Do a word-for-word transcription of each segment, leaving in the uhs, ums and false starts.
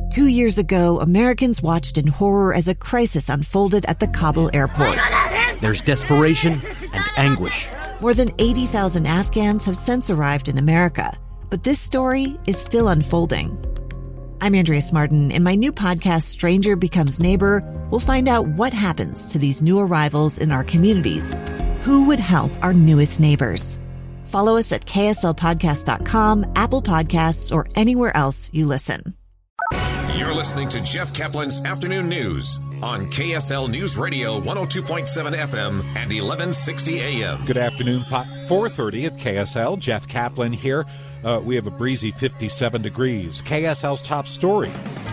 Two years ago, Americans watched in horror as a crisis unfolded at the Kabul airport. There's desperation and anguish. More than eighty thousand Afghans have since arrived in America, but this story is still unfolding. I'm Andrea Martin. In my new podcast, Stranger Becomes Neighbor, we'll find out what happens to these new arrivals in our communities. Who would help our newest neighbors? Follow us at K S L podcast dot com, Apple Podcasts, or anywhere else you listen. You're listening to Jeff Kaplan's Afternoon News on K S L News Radio one oh two point seven F M and eleven sixty A M. Good afternoon, four thirty at K S L. Jeff Kaplan here. Uh, we have a breezy fifty-seven degrees. K S L's top story.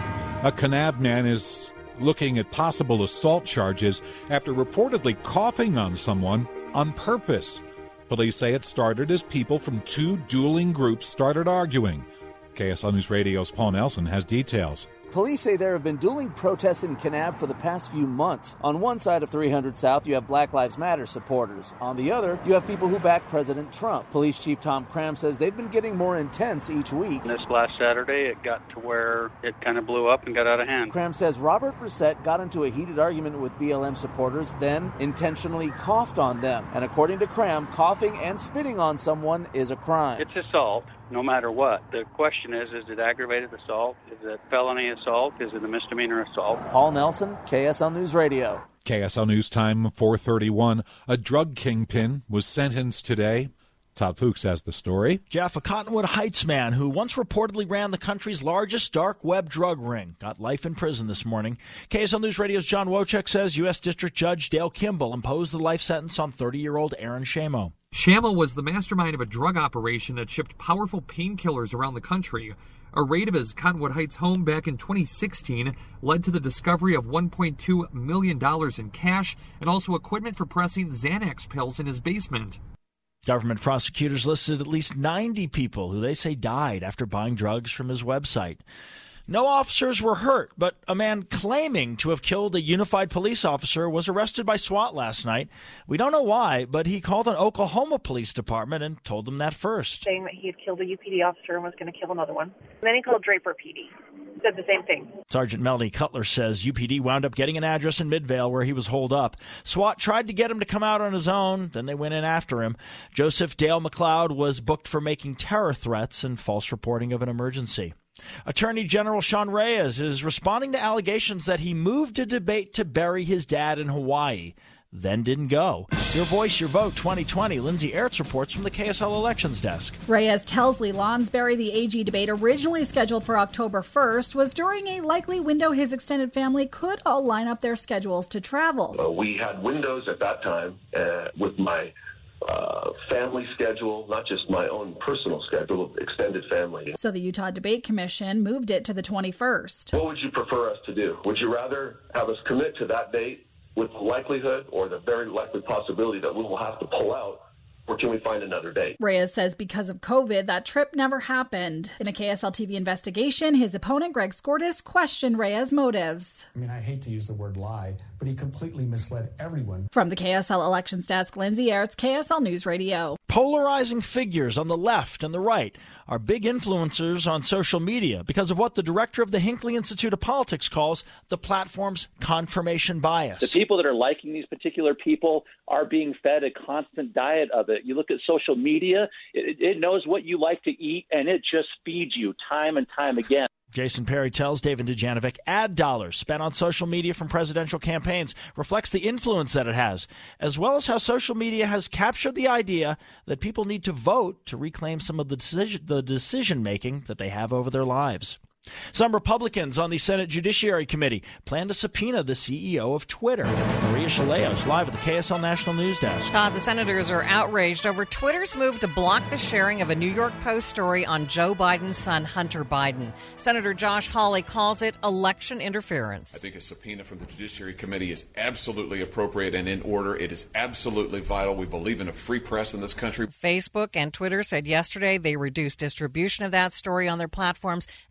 A Kanab man is looking at possible assault charges after reportedly coughing on someone on purpose. Police say it started as people from two dueling groups started arguing. K S L News Radio's Paul Nelson has details. Police say there have been dueling protests in Kanab for the past few months. On one side of three hundred South, you have Black Lives Matter supporters. On the other, you have people who back President Trump. Police Chief Tom Cram says they've been getting more intense each week. This last Saturday, it got to where it kind of blew up and got out of hand. Cram says Robert Brissett got into a heated argument with B L M supporters, then intentionally coughed on them. And according to Cram, coughing and spitting on someone is a crime. It's assault, no matter what. The question is, is it aggravated assault? Is it felony assault? Is it a misdemeanor assault? Paul Nelson, K S L News Radio. K S L News Time, four thirty-one. A drug kingpin was sentenced today. Todd Fuchs has the story. Jeff, a Cottonwood Heights man who once reportedly ran the country's largest dark web drug ring got life in prison this morning. K S L News Radio's John Wojcik says U S District Judge Dale Kimball imposed the life sentence on thirty-year-old Aaron Shamo. Shamo was the mastermind of a drug operation that shipped powerful painkillers around the country. A raid of his Cottonwood Heights home back in twenty sixteen led to the discovery of one point two million dollars in cash and also equipment for pressing Xanax pills in his basement. Government prosecutors listed at least ninety people who they say died after buying drugs from his website. No officers were hurt, but a man claiming to have killed a unified police officer was arrested by SWAT last night. We don't know why, but he called an Oklahoma Police Department and told them that first. Saying that he had killed a U P D officer and was going to kill another one. And then he called Draper P D. Said the same thing. Sergeant Melanie Cutler says U P D wound up getting an address in Midvale where he was holed up. SWAT tried to get him to come out on his own, then they went in after him. Joseph Dale McLeod was booked for making terror threats and false reporting of an emergency. Attorney General Sean Reyes is responding to allegations that he moved to debate to bury his dad in Hawaii, then didn't go. Your Voice, Your Vote twenty twenty. Lindsay Ertz reports from the K S L Elections Desk. Reyes tells Lee Lonsberry the A G debate, originally scheduled for October first, was during a likely window his extended family could all line up their schedules to travel. Uh, we had windows at that time uh, with my Uh, family schedule, not just my own personal schedule, extended family. So the Utah Debate Commission moved it to the twenty-first. What would you prefer us to do? Would you rather have us commit to that date with the likelihood or the very likely possibility that we will have to pull out, or can we find another date? Reyes says because of COVID, that trip never happened. In a K S L T V investigation, his opponent, Greg Skordas, questioned Reyes' motives. I mean, I hate to use the word lie, but he completely misled everyone. From the K S L Elections Desk, Lindsay Ertz, K S L News Radio. Polarizing figures on the left and the right are big influencers on social media because of what the director of the Hinckley Institute of Politics calls the platform's confirmation bias. The people that are liking these particular people are being fed a constant diet of it. You look at social media, it, it knows what you like to eat, and it just feeds you time and time again. Jason Perry tells David Dujanovic ad dollars spent on social media from presidential campaigns reflects the influence that it has, as well as how social media has captured the idea that people need to vote to reclaim some of the decision, the decision-making that they have over their lives. Some Republicans on the Senate Judiciary Committee plan to subpoena the C E O of Twitter. Maria Chaleos live at the K S L National News Desk. Todd, the senators are outraged over Twitter's move to block the sharing of a New York Post story on Joe Biden's son, Hunter Biden. Senator Josh Hawley calls it election interference. I think a subpoena from the Judiciary Committee is absolutely appropriate and in order. It is absolutely vital. We believe in a free press in this country. Facebook and Twitter said yesterday they reduced distribution of that story on their platforms until the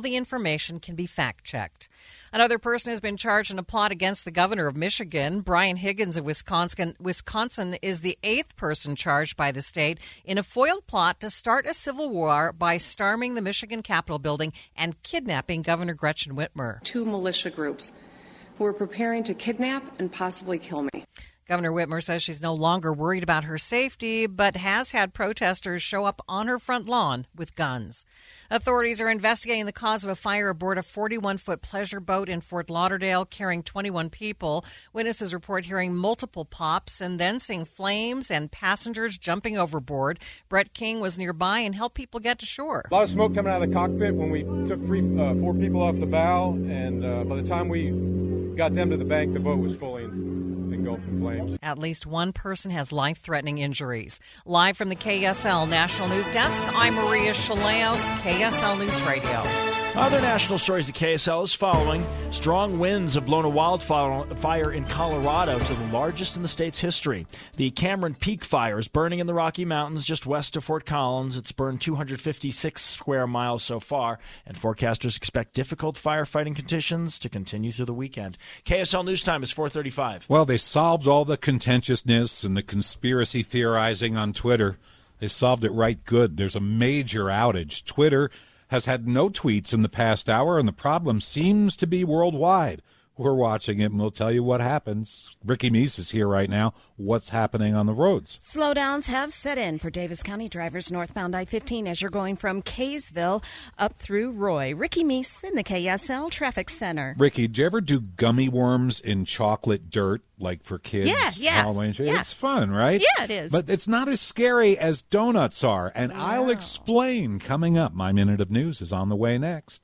the information can be fact-checked. Another person has been charged in a plot against the governor of Michigan. Brian Higgins of Wisconsin, Wisconsin is the eighth person charged by the state in a foiled plot to start a civil war by storming the Michigan Capitol building and kidnapping Governor Gretchen Whitmer. Two militia groups who are preparing to kidnap and possibly kill me. Governor Whitmer says she's no longer worried about her safety, but has had protesters show up on her front lawn with guns. Authorities are investigating the cause of a fire aboard a forty-one-foot pleasure boat in Fort Lauderdale carrying twenty-one people. Witnesses report hearing multiple pops and then seeing flames and passengers jumping overboard. Brett King was nearby and helped people get to shore. A lot of smoke coming out of the cockpit when we took three, uh, four people off the bow, and uh, by the time we got them to the bank, the boat was fully engulfed in flames. At least one person has life-threatening injuries. Live from the K S L National News Desk, I'm Maria Chaleos, K S L News Radio. Other national stories at K S L is following. Strong winds have blown a wildfire in Colorado to the largest in the state's history. The Cameron Peak Fire is burning in the Rocky Mountains just west of Fort Collins. It's burned two hundred fifty-six square miles so far, and forecasters expect difficult firefighting conditions to continue through the weekend. K S L News Time is four thirty-five. Well, they solved all the contentiousness and the conspiracy theorizing on Twitter. They solved it right good. There's a major outage. Twitter has had no tweets in the past hour, and the problem seems to be worldwide. We're watching it, and we'll tell you what happens. Ricky Meese is here right now. What's happening on the roads? Slowdowns have set in for Davis County drivers northbound I fifteen as you're going from Kaysville up through Roy. Ricky Meese in the K S L Traffic Center. Ricky, did you ever do gummy worms in chocolate dirt, like for kids? Yeah, yeah. Halloween? Yeah. It's fun, right? Yeah, it is. But it's not as scary as donuts are, and no. I'll explain coming up. My Minute of News is on the way next.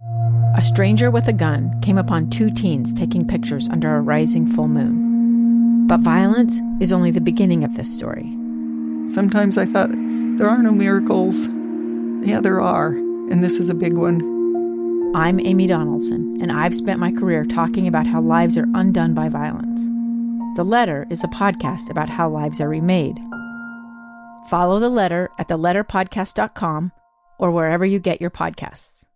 A stranger with a gun came upon two teens taking pictures under a rising full moon. But violence is only the beginning of this story. Sometimes I thought, there are no miracles. Yeah, there are, and this is a big one. I'm Amy Donaldson, and I've spent my career talking about how lives are undone by violence. The Letter is a podcast about how lives are remade. Follow The Letter at the letter podcast dot com or wherever you get your podcasts.